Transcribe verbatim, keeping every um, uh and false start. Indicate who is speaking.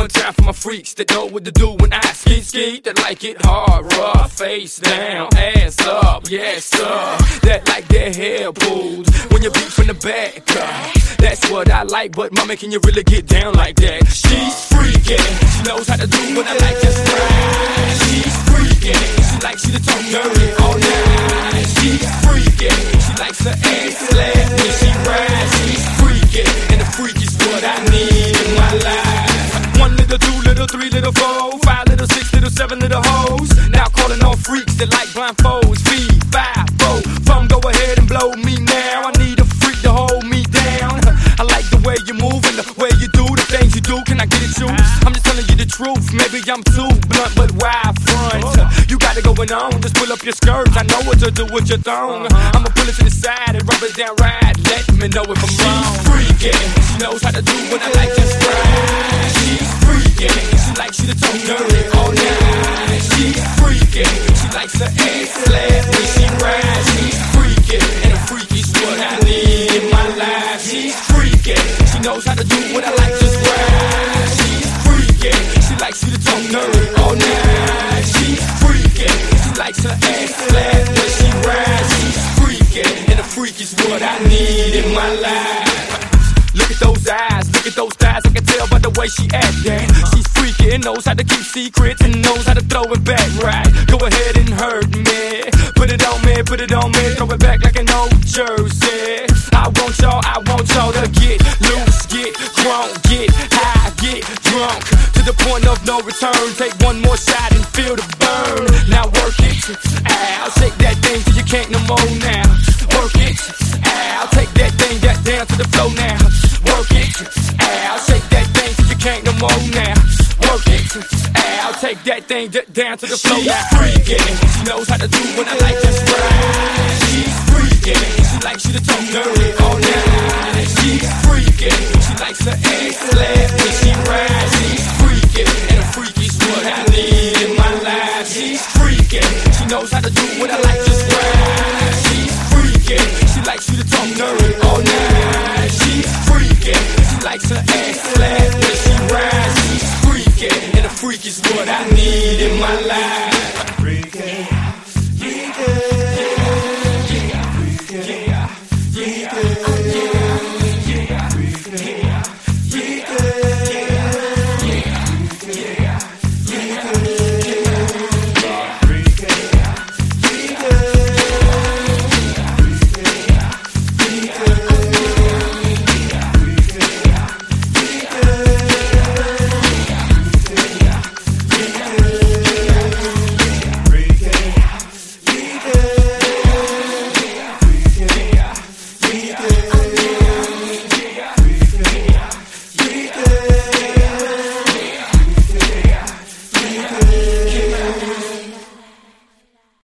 Speaker 1: one time for my freaks that know what to do when I ski ski. That like it hard, rough, face down, ass up, yes sir. That like their hair pulled when you beat from the back. Uh, that's what I like, but mama, can you really get down like that? She's freaking, she knows how to do what I like just right. She's freaking, she likes you to talk dirty all night. She's freaking, she likes her ass slapped when she rides. She's freaking, and the freak is what I need in my life. One little, two little, three little, four, five little, six little, seven little hoes. Now calling all freaks that like blindfolds. Feed, five, four, come go ahead and blow me now. I need a freak to hold me down. I like the way you move and the way you do the things you do. Can I get it you? I'm just telling you the truth. Maybe I'm too blunt, but why front? You got it going on. Just pull up your skirts. I know what to do with your thong. I'ma pull it to the side and rub it down right. Let me know if I'm wrong. She's freaking. She knows how to do what I like just right. She's freaking. She likes you to talk dirty all night. She's freaking. She likes her ass slapped when she rides. She's freaking, and a freak is what I need in my life. She's freaking. She knows how to do what I like just right. She's freaking. She likes you to talk dirty all night. She's freaking. She likes her ass slapped when she rides. She's freaking, and a freak is what I need in my life. Look at those eyes, look at those thighs. I can tell by the way she acting. She's freaking, knows how to keep secrets and knows how to throw it back right. Go ahead and hurt me. Put it on me, put it on me. Throw it back like an old jersey. I want y'all, I want y'all to get loose, get drunk, get high, get drunk. To the point of no return. Take one more shot and feel the burn. Now work it, I'll shake that thing till you can't no more now. Work it, I'll take that thing that down to the floor now. Work it, I'll shake that thing till you can't no more now. Work it, I'll take that thing down to the floor now. She's freaking, she knows how to do what I like just right. She's freaking, she likes you to talk dirty all night. She's freaking, she likes her ass slapped when she rides. She's freaking, and a freak is what I need in my life. She's freaking, she knows how to do what I like just right. She's freaking, she likes you to talk dirty all night. She's freaking, she likes her ass slapped when she rides. She's freaking, and a freak is what I need in my life.